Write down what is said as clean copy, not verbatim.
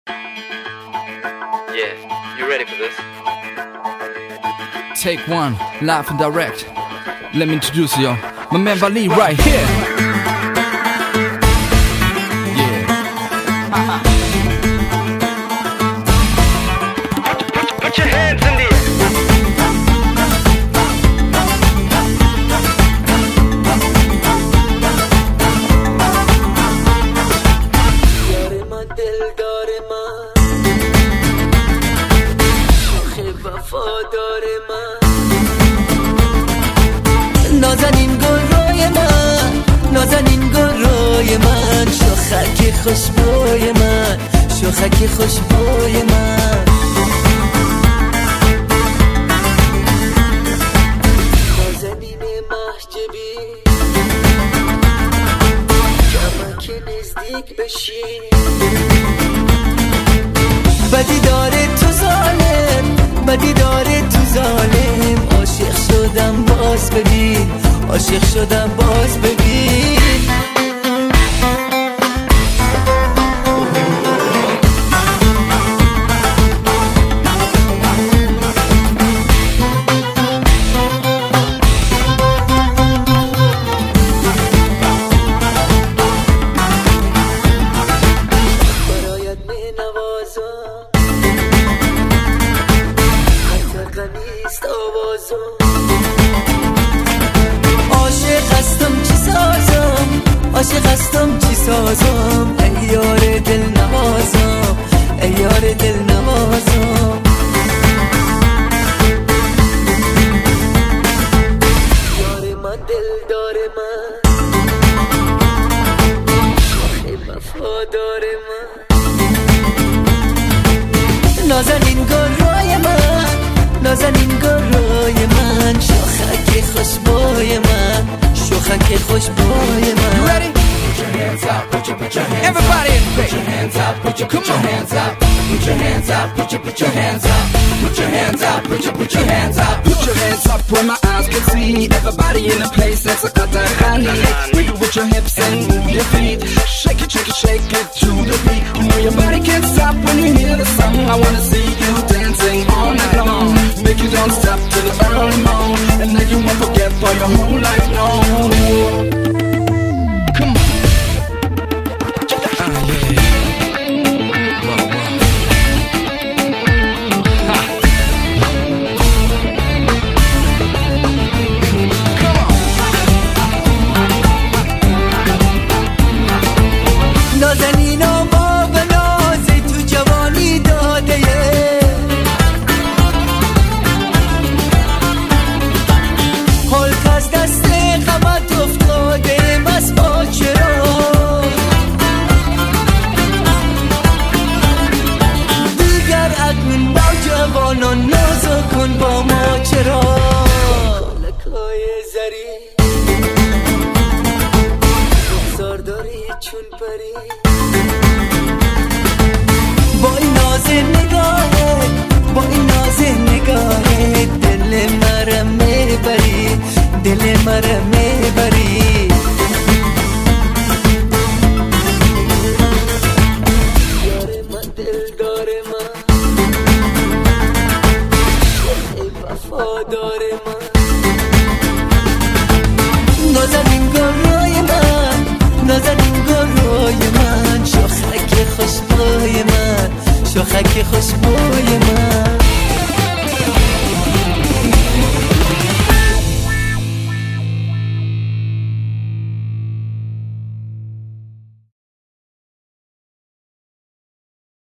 Yeah, you ready for this? Take one, live and direct. Let me introduce you, my man Vali right here. Yeah. Put your hands in the air. نازنین گل روی من، نازنین گل روی من، شاخک خوشبوی من، شاخک خوشبوی من. نازنین محجبی کمک نزدیک بشی، بدی داره تو ظالم، بدی داره تو ظالم. عاشق شدم باز ببین، عاشق شدم باز ببین. برایت می نوازم، حتی غنیست آوازم. عاشق هستم چی سازم، عاشق هستم چی سازم. ای یار دل نوازم، ای یار دل نوازم. یار من دلدار من، شاخ وفادار من. نازنین گل روی من، نازنین گل روی من، شاخک خوشبوی من، شاخک خوشبوی من. You ready? Put your hands up, put your hands Everybody in up. place. Put your hands up, put your hands up. Put your hands up, put your hands up. Put your hands up, put your hands up. Put your hands up where my eyes can see. Everybody in the place, that's a Qatarani. Wiggle with your hips and move your feet. Shake it, shake it, shake it to the beat. You know your body can't stop when you hear the song. I wanna see you dancing all night long. Make you don't stop till the early morn, and then you won't forget for your whole life long. Come on. Yeah. نازنین و ما به نازی تو جوانی داده یه، حال که از دست غمت افتاده بس با چرا. دیگر اکنون با جوانان نازا کن با ما چرا. کالکای زری رخسار داری چون پری، با این ناز نگاهت، با این ناز نگاهت دل مرا میبری، دل مرا میبری. یار من دلدار من، ای وفادار من. نازنین گل روی من، نازنین گل روی من، شاخک خوشبوی من، شاخک خوشبوی من.